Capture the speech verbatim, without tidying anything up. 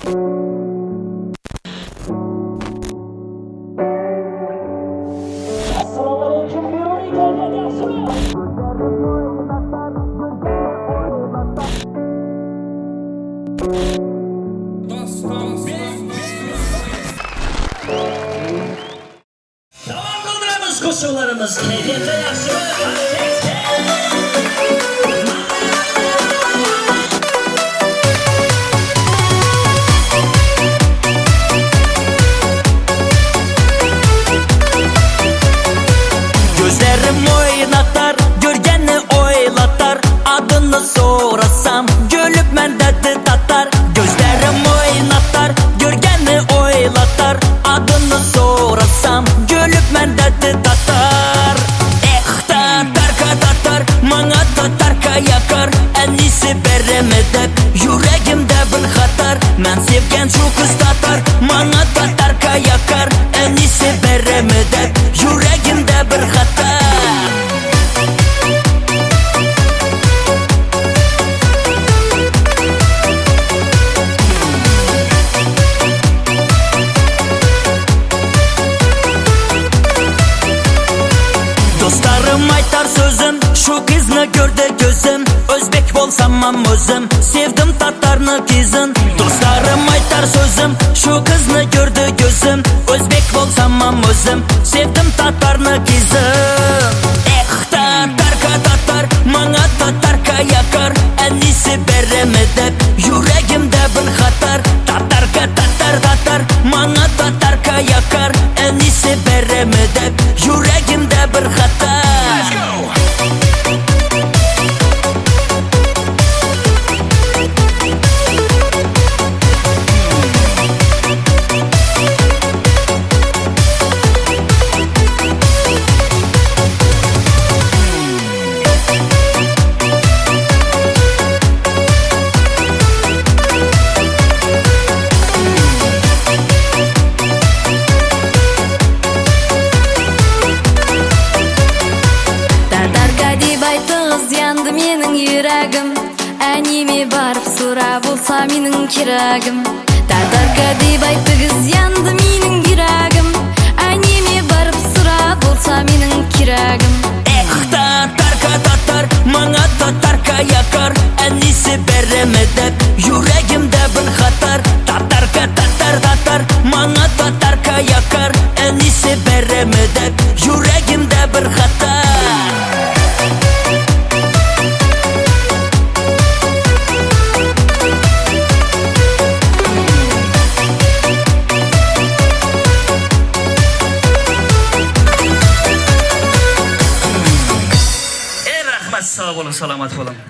Assalamualaikum, buyurun internet yaxshimi? Devam kıldırımız koşullarımız keyfiyete yaxshimi? Gözlerim oynatar, görgeni oylatar. Adını sorasam, gülüp mendedi tatar. Gözlerim oynatar, görgeni oylatar. Adını sorasam, gülüp mendedi tatar. Eh tatar ka tatar, mana tatar ka yakar. En iyisi berem edep, yüreğimde bir hatar. Men sevgen şu kız tatar, mana tatar ka yakar. En iyisi berem edep, yüreğimde bir hatar. Dostlarım aytar sözüm, şu kızını gördü gözüm. Özbek bolsamam özüm, sevdim tatarını kızın. Dostlarım aytar sözüm, şu kızını gördü gözüm. Özbek bolsamam özüm, sevdim tatarını kızın. Eh tatar ka tatar, mana tatar ka yakar. En iyisi berem edep, yüreğimde bir hatar. Tatar ka tatar tatar, mana tatar ka yakar. En iyisi berem edep, yüreğimde bir hatar. Yandı mening yuragim, anime barib so'ra bo'lsa mening kiragim. Tatarka deb aytdingiz, yandı mening yuragim, anime barib so'ra bo'lsa mening kiragim. Eh tatar ka tatar, mana tatar ka yakar. En iyisi berem edep, yüreğimde bir hatar. Tatar ka tatar tatar, mana tatar ka yakar. En iyisi berem edep, yüreğimde bir hatar. Sağ olun, selamat olun.